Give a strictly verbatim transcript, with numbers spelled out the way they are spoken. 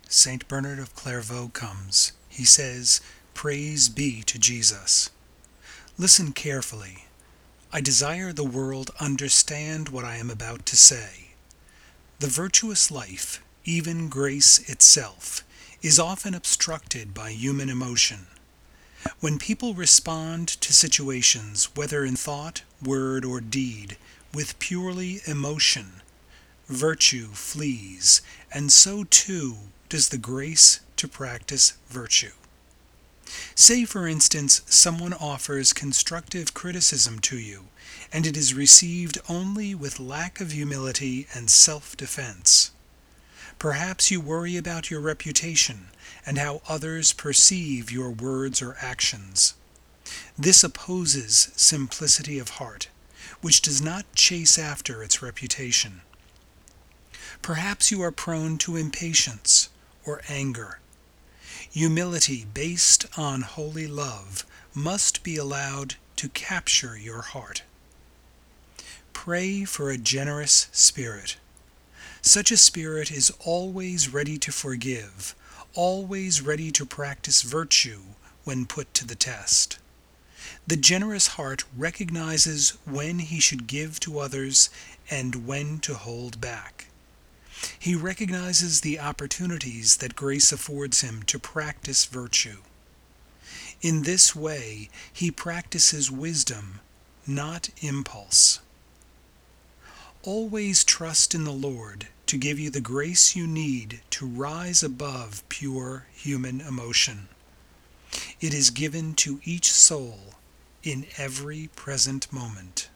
Saint Bernard of Clairvaux comes. He says, "Praise be to Jesus." Listen carefully. I desire the world understand what I am about to say. The virtuous life, even grace itself, is often obstructed by human emotion. When people respond to situations, whether in thought, word, or deed, with purely emotion, virtue flees, and so too does the grace to practice virtue. Say, for instance, someone offers constructive criticism to you, and it is received only with lack of humility and self-defense. Perhaps you worry about your reputation and how others perceive your words or actions. This opposes simplicity of heart, which does not chase after its reputation. Perhaps you are prone to impatience or anger. Humility based on holy love must be allowed to capture your heart. Pray for a generous spirit. Such a spirit is always ready to forgive, always ready to practice virtue when put to the test. The generous heart recognizes when he should give to others and when to hold back. He recognizes the opportunities that grace affords him to practice virtue. In this way, he practices wisdom, not impulse. Always trust in the Lord to give you the grace you need to rise above pure human emotion. It is given to each soul in every present moment.